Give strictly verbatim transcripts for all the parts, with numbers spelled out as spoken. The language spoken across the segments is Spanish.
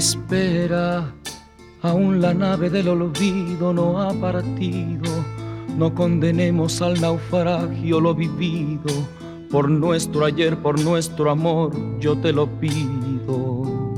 Espera, aún la nave del olvido no ha partido. No condenemos al naufragio lo vivido. Por nuestro ayer, por nuestro amor, yo te lo pido.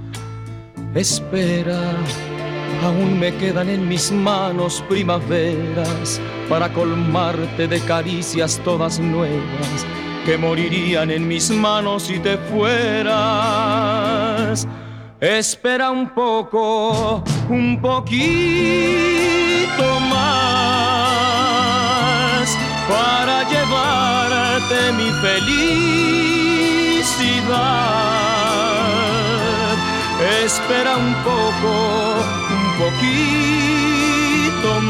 Espera, aún me quedan en mis manos primaveras para colmarte de caricias todas nuevas que morirían en mis manos si te fueras. Espera un poco, un poquito más para llevarte mi felicidad. Espera un poco, un poquito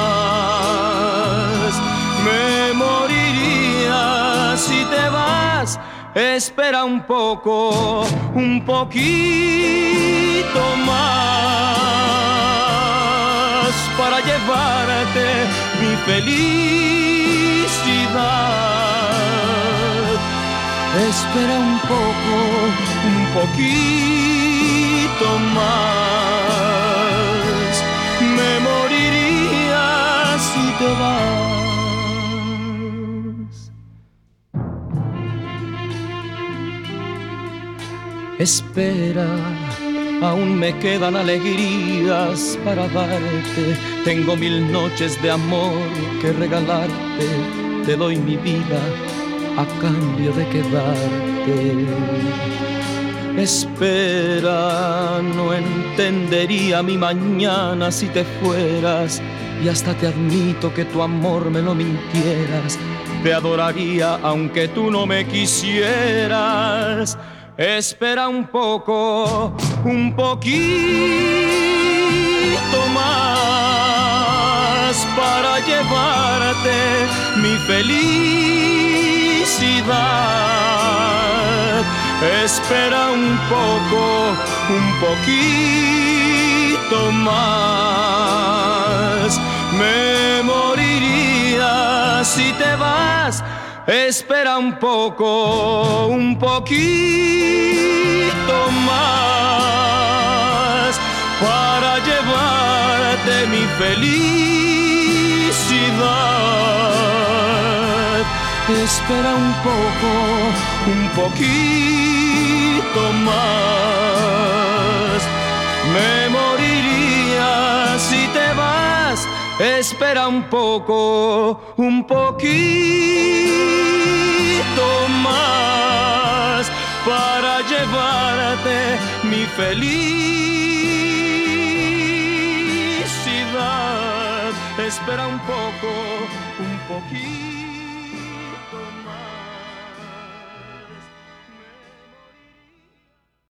más. Me moriría si te vas. Espera un poco, un poquito más para llevarte mi felicidad. Espera un poco, un poquito más. Me moriría si te vas. Espera, aún me quedan alegrías para darte. Tengo mil noches de amor que regalarte. Te doy mi vida a cambio de quedarte. Espera, no entendería mi mañana si te fueras. Y hasta te admito que tu amor me lo mintieras. Te adoraría aunque tú no me quisieras. Espera un poco, un poquito más para llevarte mi felicidad. Espera un poco, un poquito más. Me moriría si te vas. Espera un poco, un poquito más para llevarte mi felicidad. Espera un poco, un poquito más. Me moriría si te vas. Espera un poco, un poquito más para llevarte mi felicidad. Espera un poco, un poquito.